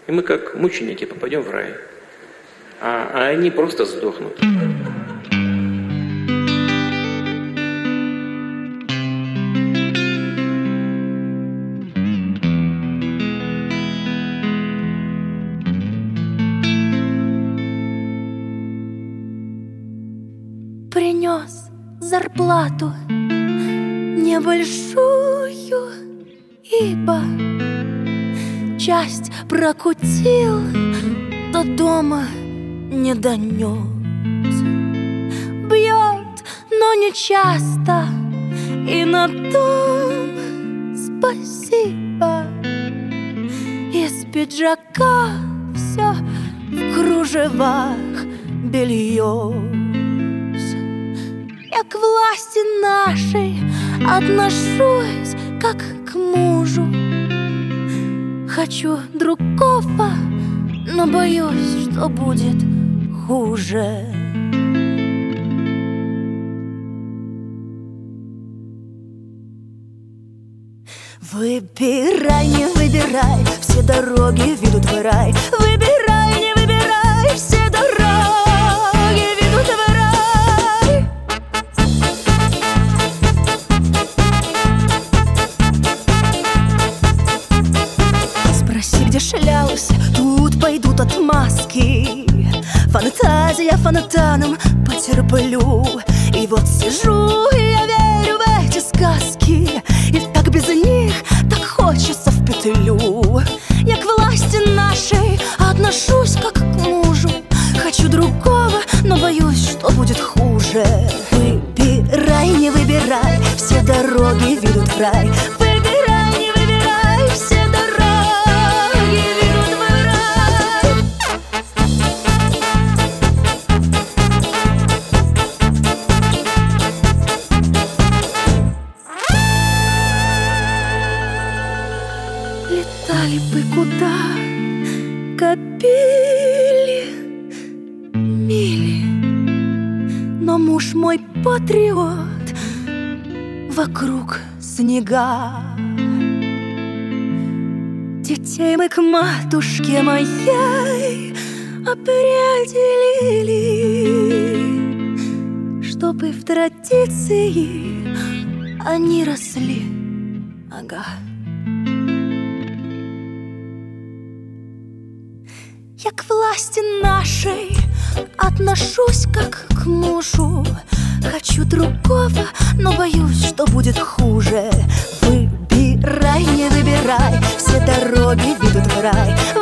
И мы, как мученики, попадем в рай. А они просто сдохнут. Принес зарплату небольшую, ибо часть прокутил, до дома не донес. Бьет, но не часто, и на том спасибо. Из пиджака все в кружевах белье. Я к власти нашей отношусь как к мужу. Хочу другого, но боюсь, что будет хуже. Выбирай, не выбирай, все дороги ведут в рай. Выбирай, не выбирай, все дороги ведут в рай. Спроси, где шлялся, тут пойдут отмазки. Фантазия фонтаном, потерплю. И вот сижу, и я верю в эти сказки. И так без них, так хочется в петлю. Я к власти нашей отношусь как к мужу. Хочу другого, но боюсь, что будет хуже. Выбирай, не выбирай, все дороги ведут в рай. Выбирай, не выбирай, все дороги ведут в рай. Летали бы куда, копили мили, но муж мой патриот, вокруг снега. Детей мы к матушке моей определили, чтобы в традиции они росли. Ага. Я к власти нашей отношусь как к мужу. Хочу другого, но боюсь, что будет хуже. Выбирай, не выбирай, все дороги ведут в рай.